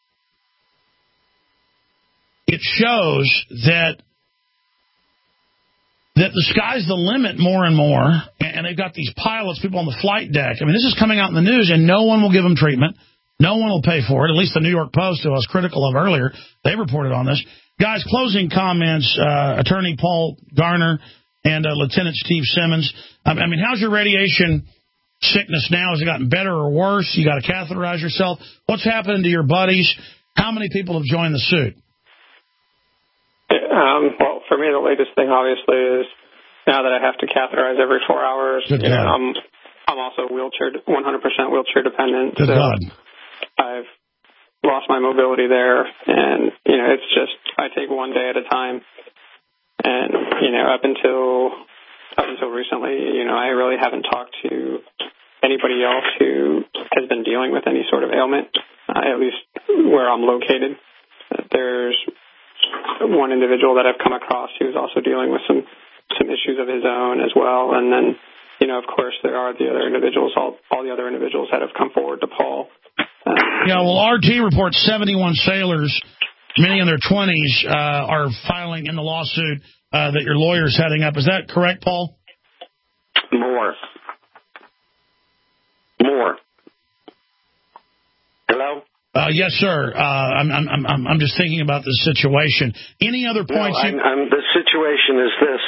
It shows that the sky's the limit more and more, and they've got these pilots, people on the flight deck. I mean, this is coming out in the news, and no one will give them treatment. No one will pay for it. At least the New York Post, who I was critical of earlier, they reported on this. Guys, closing comments, Attorney Paul Garner and Lieutenant Steve Simmons. I mean, how's your radiation sickness now? Has it gotten better or worse? You got to catheterize yourself. What's happening to your buddies? How many people have joined the suit?
Well, for me, the latest thing, obviously, is now that I have to catheterize every 4 hours. I'm also 100% wheelchair dependent.
Good God.
I've lost my mobility there, and it's just I take one day at a time. And up until recently, I really haven't talked to anybody else who has been dealing with any sort of ailment, at least where I'm located. There's one individual that I've come across who's also dealing with some issues of his own as well, and then of course there are the other individuals, all the other individuals that have come forward to Paul.
RT reports 71 sailors, many in their 20s, are filing in the lawsuit that your lawyer's heading up. Is that correct, Paul?
More. Hello?
Yes, sir. I'm just thinking about the situation. Any other points?
No, the situation is this.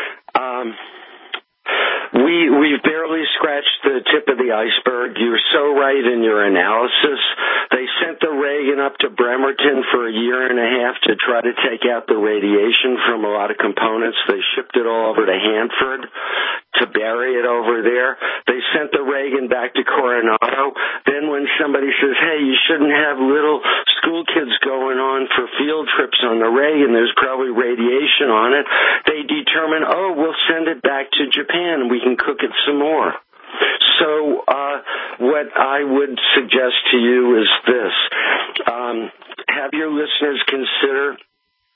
We've barely scratched the tip of the iceberg. You're so right in your analysis. They sent the Reagan up to Bremerton for a year and a half to try to take out the radiation from a lot of components. They shipped it all over to Hanford to bury it over there. They sent the Reagan back to Coronado. Then when somebody says, hey, you shouldn't have little school kids going on for field trips on the Reagan, there's probably radiation on it, they determine, we'll send it back to Japan and we can cook it some more. So what I would suggest to you is this. Have your listeners consider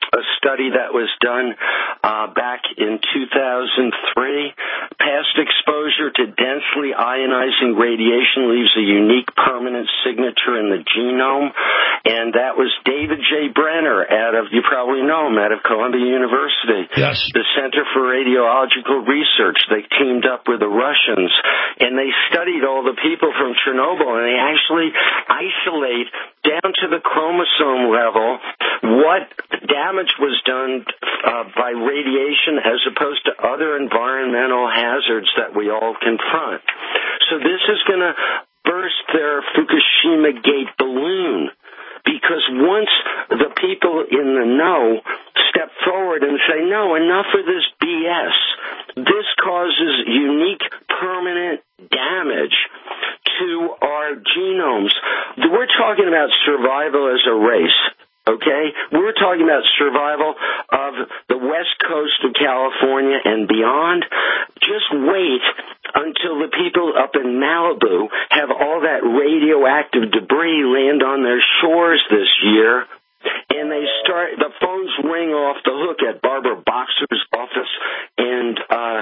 a study that was done back in 2003. Past exposure to densely ionizing radiation leaves a unique permanent signature in the genome, and that was David J. Brenner you probably know him, out of Columbia University.
Yes.
The Center for Radiological Research. They teamed up with the Russians, and they studied all the people from Chernobyl, and they actually isolate down to the chromosome level what damage was done by radiation as opposed to other environmental hazards that we all confront. So this is going to burst their Fukushima Gate balloon, because once the people in the know step forward and say, no, enough of this BS, this causes unique permanent damage to our genomes. We're talking about survival as a race. Okay? We're talking about survival of the west coast of California and beyond. Just wait until the people up in Malibu have all that radioactive debris land on their shores this year, and the phones ring off the hook at Barbara Boxer's office and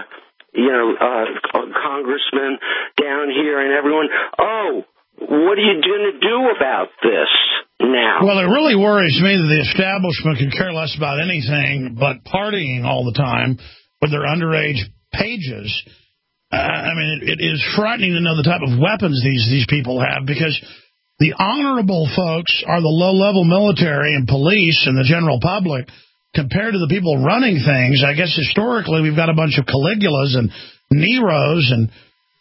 congressmen down here and everyone, what are you going to do about this now?
Well, it really worries me that the establishment could care less about anything but partying all the time with their underage pages. I mean, it is frightening to know the type of weapons these people have, because the honorable folks are the low-level military and police and the general public compared to the people running things. I guess historically we've got a bunch of Caligulas and Neros and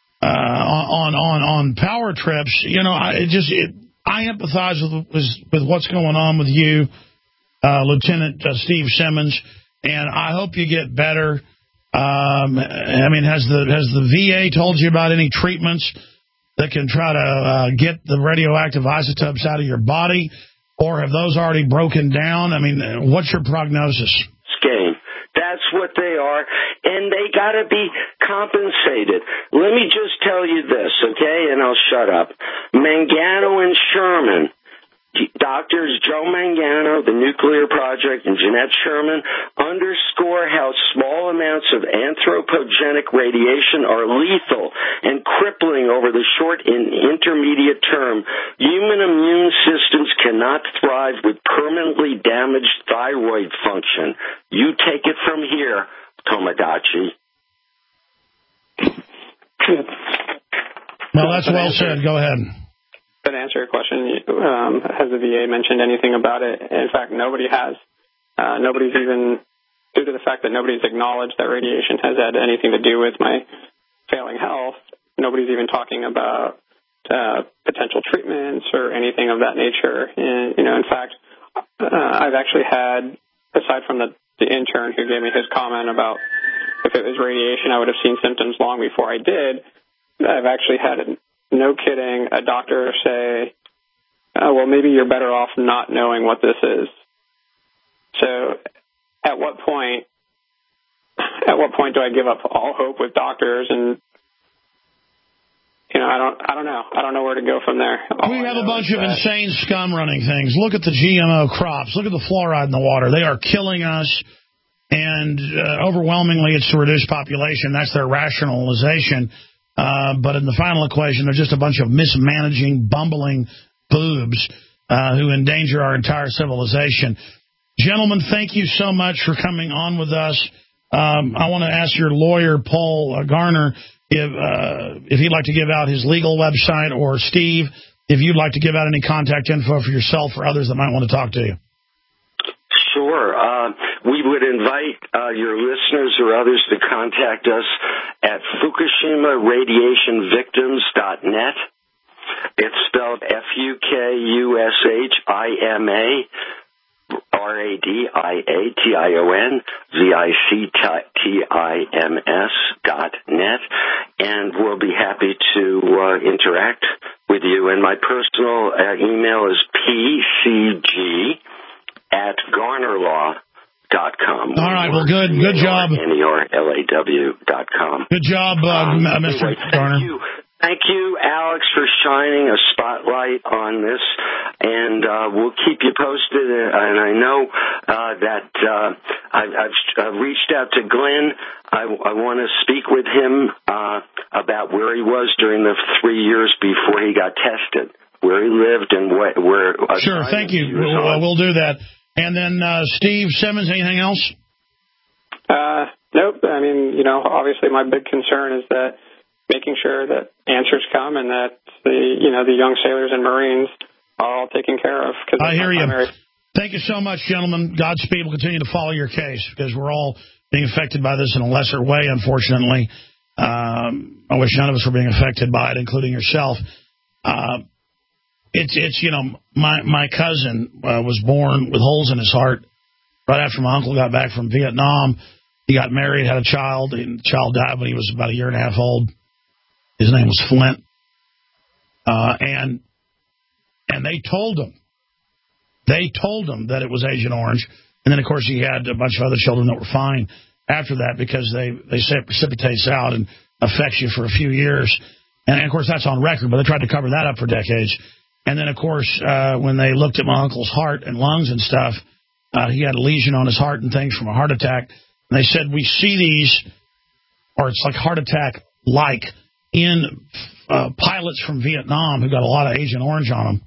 on power trips. You know, I empathize with what's going on with you, Lieutenant Steve Simmons, and I hope you get better. I mean, has the VA told you about any treatments that can try to get the radioactive isotopes out of your body, or have those already broken down? I mean, what's your prognosis?
Game. That's what they are, and they got to be compensated. Let me just tell you this, okay, and I'll shut up. Mangano and Sherman, Doctors Joe Mangano, the Nuclear Project, and Jeanette Sherman underscore how small amounts of anthropogenic radiation are lethal and crippling over the short and intermediate term. Human immune systems cannot thrive with permanently damaged thyroid function. You take it from here, Tomodachi.
Well, that's well said. Go ahead.
To answer your question, has the VA mentioned anything about it? In fact, nobody has. Nobody's even, due to the fact that nobody's acknowledged that radiation has had anything to do with my failing health, nobody's even talking about potential treatments or anything of that nature. And, in fact, I've actually had, aside from the intern who gave me his comment about if it was radiation, I would have seen symptoms long before I did, I've actually had no kidding, a doctor say, well, maybe you're better off not knowing what this is. So at what point do I give up all hope with doctors? And, I don't know. I don't know where to go from there.
We have a bunch of insane scum running things. Look at the GMO crops. Look at the fluoride in the water. They are killing us. And overwhelmingly, it's to reduce population. That's their rationalization. But in the final equation, they're just a bunch of mismanaging, bumbling boobs who endanger our entire civilization. Gentlemen, thank you so much for coming on with us. I want to ask your lawyer, Paul Garner, if he'd like to give out his legal website, or Steve, if you'd like to give out any contact info for yourself or others that might want to talk to you.
Sure. We would invite your listeners or others to contact us at FukushimaRadiationVictims.net. It's spelled FukushimaRadiationVictims.net, and we'll be happy to interact with you. And my personal email is pcg@garnerlaw.com.
All right, well, good job.
NERLAW.com.
Good job, Mr. Garner.
Thank you, Alex, for shining a spotlight on this, and we'll keep you posted. And I know that I've reached out to Glenn. I want to speak with him about where he was during the 3 years before he got tested, where he lived and where.
Sure, thank you. We'll do that. And then Steve Simmons, anything else?
Nope. I mean, obviously my big concern is that making sure that answers come and that the young sailors and Marines are all taken care of.
I hear you. Thank you so much, gentlemen. Godspeed. We'll continue to follow your case because we're all being affected by this in a lesser way, unfortunately. I wish none of us were being affected by it, including yourself. It's my cousin was born with holes in his heart right after my uncle got back from Vietnam. He got married, had a child, and the child died when he was about a year and a half old. His name was Flint. And they told him that it was Agent Orange. And then, of course, he had a bunch of other children that were fine after that because they say it precipitates out and affects you for a few years. And, of course, that's on record, but they tried to cover that up for decades. And then, of course, when they looked at my uncle's heart and lungs and stuff, he had a lesion on his heart and things from a heart attack. And they said, we see these, or it's like heart attack-like, in pilots from Vietnam who got a lot of Agent Orange on them.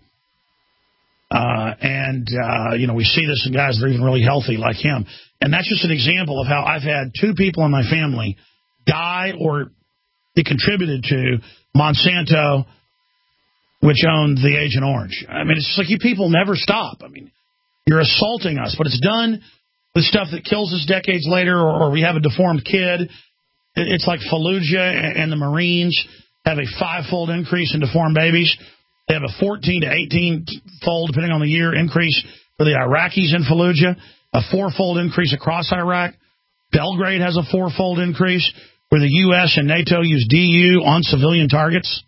We see this in guys that are even really healthy like him. And that's just an example of how I've had two people in my family die or they contributed to Monsanto, which owned the Agent Orange. I mean, it's just like you people never stop. I mean, you're assaulting us, but it's done with stuff that kills us decades later, or we have a deformed kid. It's like Fallujah and the Marines have a 5-fold increase in deformed babies. They have a 14 to 18-fold, depending on the year, increase for the Iraqis in Fallujah, a 4-fold increase across Iraq. Belgrade has a 4-fold increase where the U.S. and NATO use DU on civilian targets.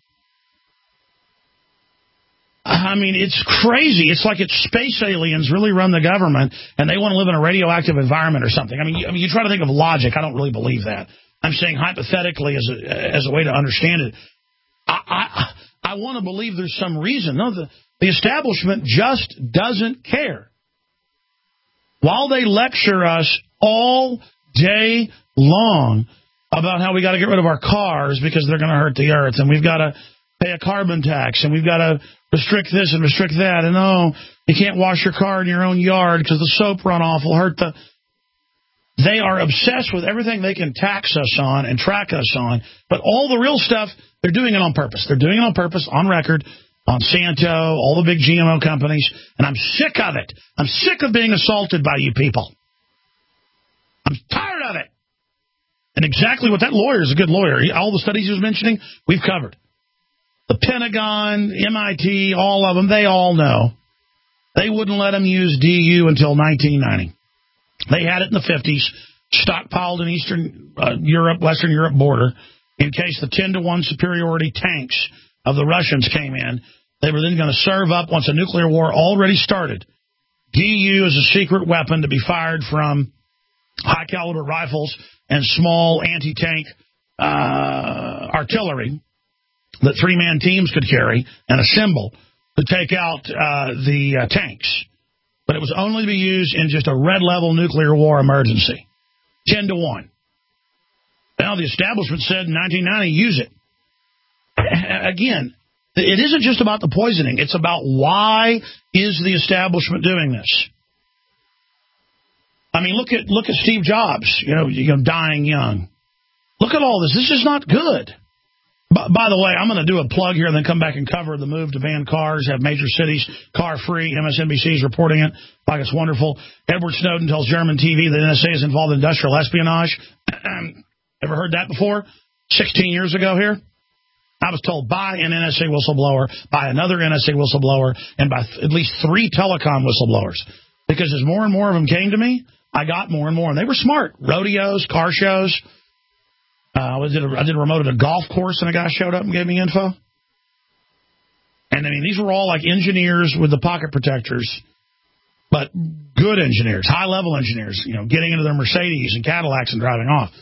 I mean, it's crazy. It's like it's space aliens really run the government, and they want to live in a radioactive environment or something. I mean, you try to think of logic. I don't really believe that. I'm saying hypothetically as a way to understand it. I want to believe there's some reason. No, the establishment just doesn't care. While they lecture us all day long about how we got to get rid of our cars because they're going to hurt the earth, and we've got to pay a carbon tax, and we've got to restrict this and restrict that, and you can't wash your car in your own yard because the soap runoff will hurt the... They are obsessed with everything they can tax us on and track us on, but all the real stuff, they're doing it on purpose. They're doing it on purpose, on record, Monsanto, all the big GMO companies, and I'm sick of it. I'm sick of being assaulted by you people. I'm tired of it. And exactly what that lawyer is, a good lawyer. All the studies he was mentioning, we've covered. The Pentagon, MIT, all of them, they all know. They wouldn't let them use DU until 1990. They had it in the 50s, stockpiled in Eastern Europe, Western Europe border, in case the 10-to-1 superiority tanks of the Russians came in. They were then going to serve up, once a nuclear war already started, DU is a secret weapon to be fired from high-caliber rifles and small anti-tank artillery that 3-man teams could carry and assemble to take out the tanks. But it was only to be used in just a red-level nuclear war emergency. 10-to-1. Now, the establishment said in 1990, use it. Again, it isn't just about the poisoning. It's about why is the establishment doing this. I mean, look at Steve Jobs, dying young. Look at all this. This is not good. By the way, I'm going to do a plug here and then come back and cover the move to ban cars, have major cities car-free. MSNBC is reporting it like it's wonderful. Edward Snowden tells German TV that NSA is involved in industrial espionage. Ever heard that before? 16 years ago here. I was told by an NSA whistleblower, by another NSA whistleblower, and by at least 3 telecom whistleblowers. Because as more and more of them came to me, I got more and more. And they were smart. Rodeos, car shows. I did a remote at a golf course, and a guy showed up and gave me info. And, I mean, these were all like engineers with the pocket protectors, but good engineers, high-level engineers, getting into their Mercedes and Cadillacs and driving off.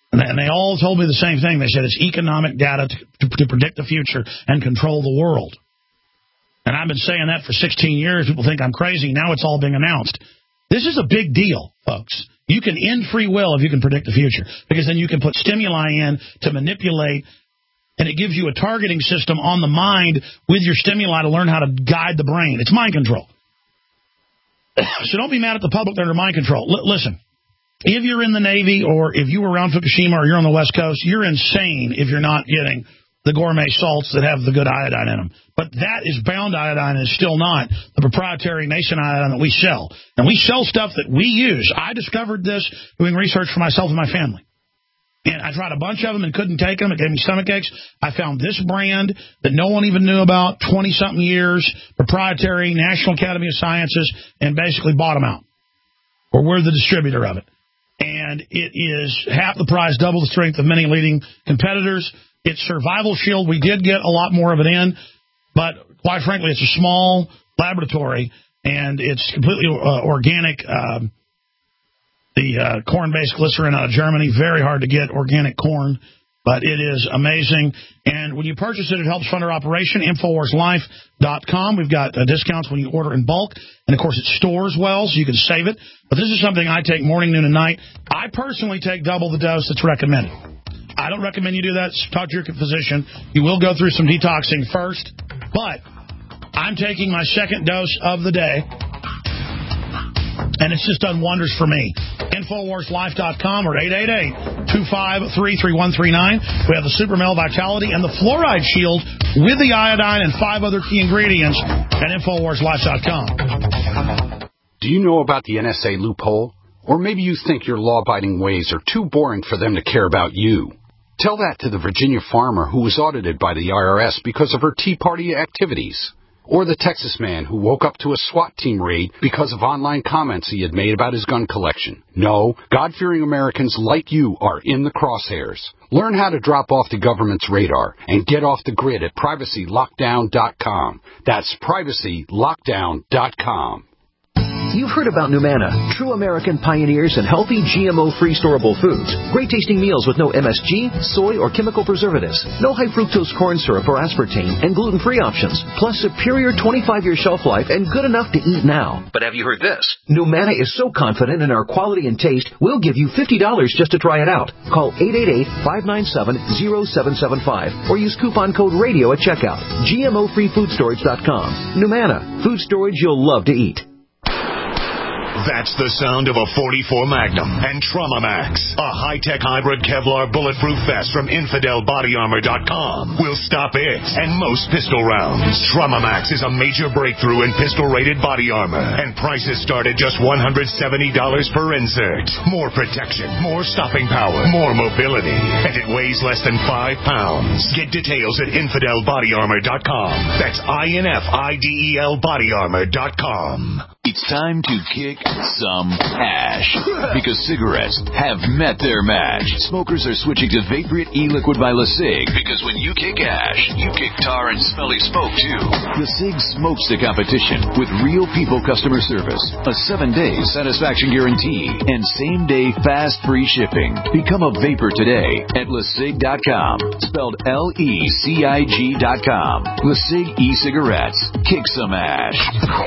And they all told me the same thing. They said it's economic data to predict the future and control the world. And I've been saying that for 16 years. People think I'm crazy. Now it's all being announced. This is a big deal, folks. You can end free will if you can predict the future, because then you can put stimuli in to manipulate, and it gives you a targeting system on the mind with your stimuli to learn how to guide the brain. It's mind control. So don't be mad at the public that are mind control. Listen, if you're in the Navy or if you were around Fukushima or you're on the West Coast, you're insane if you're not getting the gourmet salts that have the good iodine in them. But that is bound iodine and is still not the proprietary nascent iodine that we sell. And we sell stuff that we use. I discovered this doing research for myself and my family. And I tried a bunch of them and couldn't take them. It gave me stomach aches. I found this brand that no one even knew about, 20-something years, proprietary, National Academy of Sciences, and basically bought them out. Or we're the distributor of it. And it is half the price, double the strength of many leading competitors. It's Survival Shield. We did get a lot more of it in, but quite frankly, it's a small laboratory, and it's completely organic. The corn-based glycerin out of Germany, very hard to get organic corn, but it is amazing. And when you purchase it, it helps fund our operation, InfoWarsLife.com. We've got discounts when you order in bulk, and, of course, it stores well, so you can save it. But this is something I take morning, noon, and night. I personally take double the dose that's recommended. I don't recommend you do that. Talk to your physician. You will go through some detoxing first, but I'm taking my second dose of the day, and it's just done wonders for me. InfoWarsLife.com or 888-253-3139. We have the Super Male Vitality and the Fluoride Shield with the iodine and 5 other key ingredients at InfoWarsLife.com.
Do you know about the NSA loophole? Or maybe you think your law-abiding ways are too boring for them to care about you. Tell that to the Virginia farmer who was audited by the IRS because of her Tea Party activities. Or the Texas man who woke up to a SWAT team raid because of online comments he had made about his gun collection. No, God-fearing Americans like you are in the crosshairs. Learn how to drop off the government's radar and get off the grid at PrivacyLockdown.com. That's PrivacyLockdown.com.
You've heard about Numana, true American pioneers in healthy, GMO-free storable foods. Great-tasting meals with no MSG, soy, or chemical preservatives. No high-fructose corn syrup or aspartame, and gluten-free options. Plus superior 25-year shelf life and good enough to eat now. But have you heard this? Numana is so confident in our quality and taste, we'll give you $50 just to try it out. Call 888-597-0775 or use coupon code RADIO at checkout. GMOFreeFoodStorage.com. Numana, food storage you'll love to eat.
That's the sound of a .44 Magnum and Trauma Max, a high-tech hybrid Kevlar bulletproof vest from InfidelBodyArmor.com. Will stop it and most pistol rounds. Trauma Max is a major breakthrough in pistol-rated body armor, and prices start at just $170 per insert. More protection, more stopping power, more mobility, and it weighs less than 5 pounds. Get details at InfidelBodyArmor.com. That's INFIDEL BodyArmor.com.
It's time to kick some ash, because cigarettes have met their match. Smokers are switching to Vaporite e-liquid by LeSig, because when you kick ash, you kick tar and smelly smoke too. LeSig smokes the competition with real people customer service, a 7-day satisfaction guarantee, and same-day fast free shipping. Become a vapor today at LeSig.com, spelled LECIG.com. LeSig e-cigarettes. Kick some ash.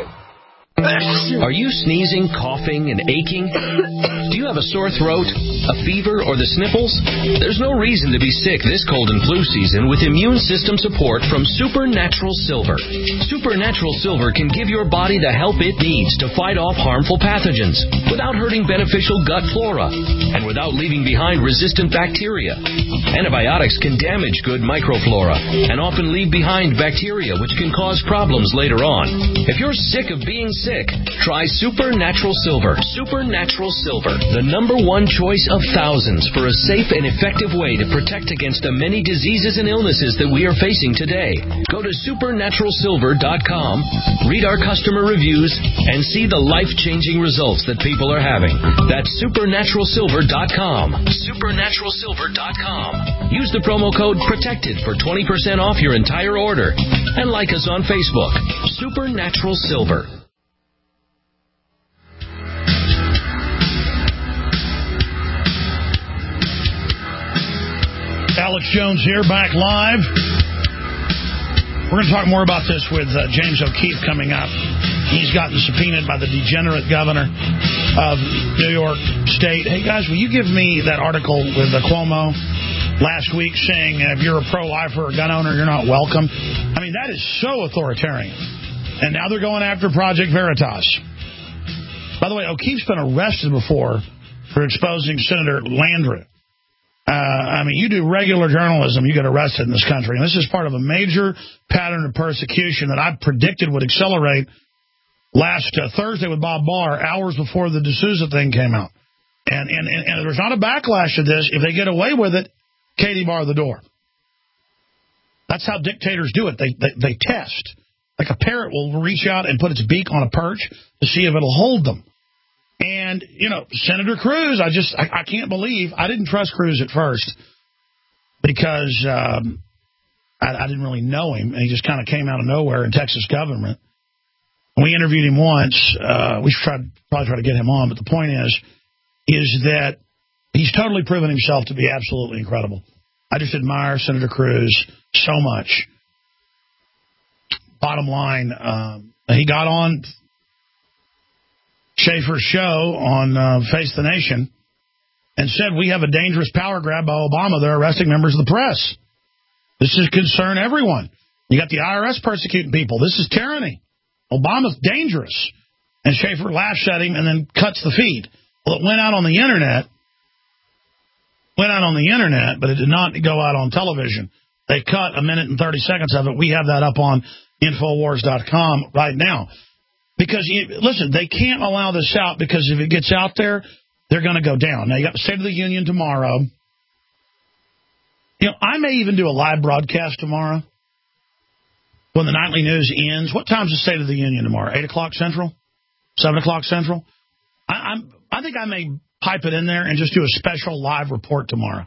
Are you sneezing, coughing, and aching? Do you have a sore throat, a fever, or the sniffles? There's no reason to be sick this cold and flu season with immune system support from Supernatural Silver. Supernatural Silver can give your body the help it needs to fight off harmful pathogens without hurting beneficial gut flora and without leaving behind resistant bacteria. Antibiotics can damage good microflora and often leave behind bacteria which can cause problems later on. If you're sick of being sick, try Supernatural Silver. Supernatural Silver, the #1 choice of thousands for a safe and effective way to protect against the many diseases and illnesses that we are facing today. Go to supernaturalsilver.com, read our customer reviews, and see the life-changing results that people are having. That's supernaturalsilver.com. Supernaturalsilver.com. Use the promo code PROTECTED for 20% off your entire order. And like us on Facebook. Supernatural Silver.
Alex Jones here, back live. We're going to talk more about this with James O'Keefe coming up. He's gotten subpoenaed by the degenerate governor of New York State. Hey, guys, will you give me that article with Cuomo last week saying if you're a pro-lifer or gun owner, you're not welcome? I mean, that is so authoritarian. And now they're going after Project Veritas. By the way, O'Keefe's been arrested before for exposing Senator Landrieu. I mean, you do regular journalism, you get arrested in this country. And this is part of a major pattern of persecution that I predicted would accelerate last Thursday with Bob Barr, hours before the D'Souza thing came out. And there's not a backlash to this. If they get away with it, Katie bar the door. That's how dictators do it. They test. Like a parrot will reach out and put its beak on a perch to see if it'll hold them. And, you know, Senator Cruz, I can't believe, I didn't trust Cruz at first because I didn't really know him, and he just kind of came out of nowhere in Texas government. We interviewed him once. We should probably try to get him on, but the point is that he's totally proven himself to be absolutely incredible. I just admire Senator Cruz so much. Bottom line, he got on Schaefer's show on Face the Nation and said, we have a dangerous power grab by Obama. They're arresting members of the press. This should concern everyone. You got the IRS persecuting people. This is tyranny. Obama's dangerous. And Schaefer laughs at him and then cuts the feed. Well, it went out on the Internet. But it did not go out on television. They cut 1 minute and 30 seconds of it. We have that up on Infowars.com right now. Because, listen, they can't allow this out because if it gets out there, they're going to go down. Now, you got the State of the Union tomorrow. You know, I may even do a live broadcast tomorrow when the nightly news ends. What time's the State of the Union tomorrow? 8 o'clock Central? 7 o'clock Central? I think I may pipe it in there and just do a special live report tomorrow.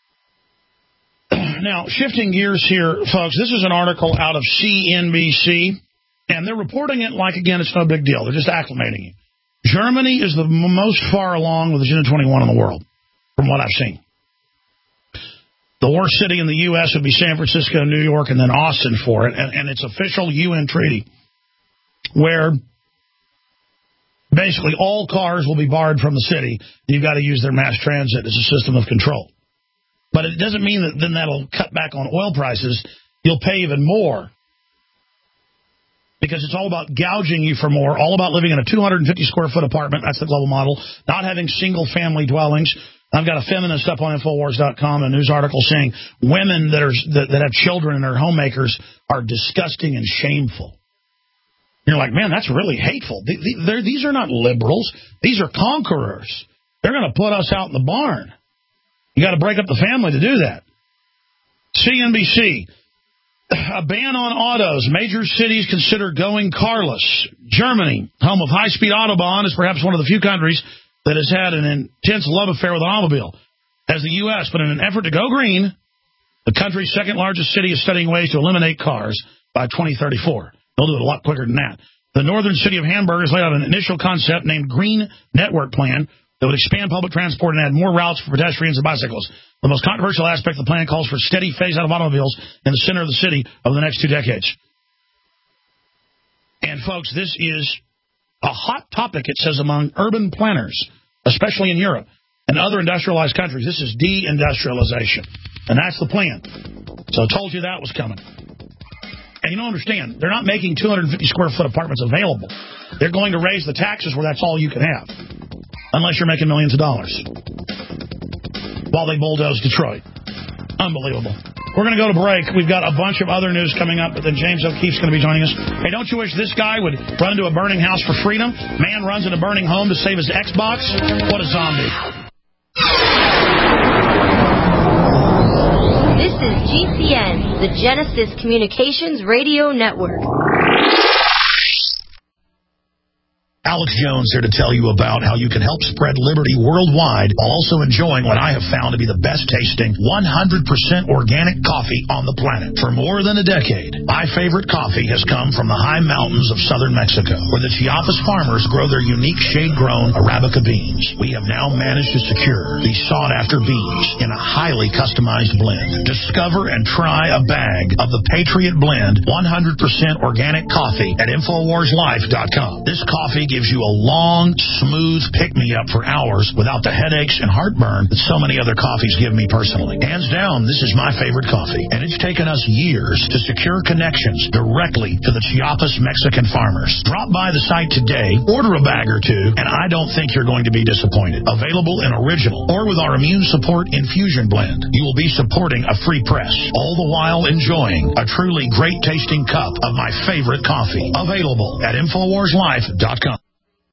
Now, shifting gears here, folks, this is an article out of CNBC. And they're reporting it like, again, it's no big deal. They're just acclimating it. Germany is the most far along with Agenda 21 in the world, from what I've seen. The worst city in the U.S. would be San Francisco, New York, and then Austin for it. And it's official UN treaty where basically all cars will be barred from the city. You've got to use their mass transit as a system of control. But it doesn't mean that then that'll cut back on oil prices. You'll pay even more. Because it's all about gouging you for more, all about living in a 250-square-foot apartment. That's the global model. Not having single-family dwellings. I've got a feminist up on Infowars.com, a news article saying women that have children and are homemakers are disgusting and shameful. You're like, man, that's really hateful. These are not liberals. These are conquerors. They're going to put us out in the barn. You got to break up the family to do that. CNBC. A ban on autos. Major cities consider going carless. Germany, home of high-speed Autobahn, is perhaps one of the few countries that has had an intense love affair with an automobile. As the U.S., but in an effort to go green, the country's second-largest city is studying ways to eliminate cars by 2034. They'll do it a lot quicker than that. The northern city of Hamburg has laid out an initial concept named Green Network Plan that would expand public transport and add more routes for pedestrians and bicycles. The most controversial aspect of the plan calls for steady phase-out of automobiles in the center of the city over the next 2 decades. And, folks, this is a hot topic, it says, among urban planners, especially in Europe and other industrialized countries. This is deindustrialization, and that's the plan. So I told you that was coming. And you don't understand, they're not making 250-square-foot apartments available. They're going to raise the taxes where that's all you can have, unless you're making millions of dollars, while they bulldoze Detroit. Unbelievable. We're going to go to break. We've got a bunch of other news coming up, but then James O'Keefe's going to be joining us. Hey, don't you wish this guy would run into a burning house for freedom? Man runs in a burning home to save his Xbox? What a zombie.
This is GCN, the Genesis Communications Radio Network.
Alex Jones here to tell you about how you can help spread liberty worldwide while also enjoying what I have found to be the best tasting 100% organic coffee on the planet. For more than a decade, my favorite coffee has come from the high mountains of southern Mexico, where the Chiapas farmers grow their unique shade-grown Arabica beans. We have now managed to secure these sought-after beans in a highly customized blend. Discover and try a bag of the Patriot Blend 100% organic coffee at InfoWarsLife.com. This coffee gives you a long, smooth pick-me-up for hours without the headaches and heartburn that so many other coffees give me personally. Hands down, this is my favorite coffee, and it's taken us years to secure connections directly to the Chiapas Mexican farmers. Drop by the site today, order a bag or two, and I don't think you're going to be disappointed. Available in original or with our immune support infusion blend. You will be supporting a free press, all the while enjoying a truly great-tasting cup of my favorite coffee. Available at InfoWarsLife.com.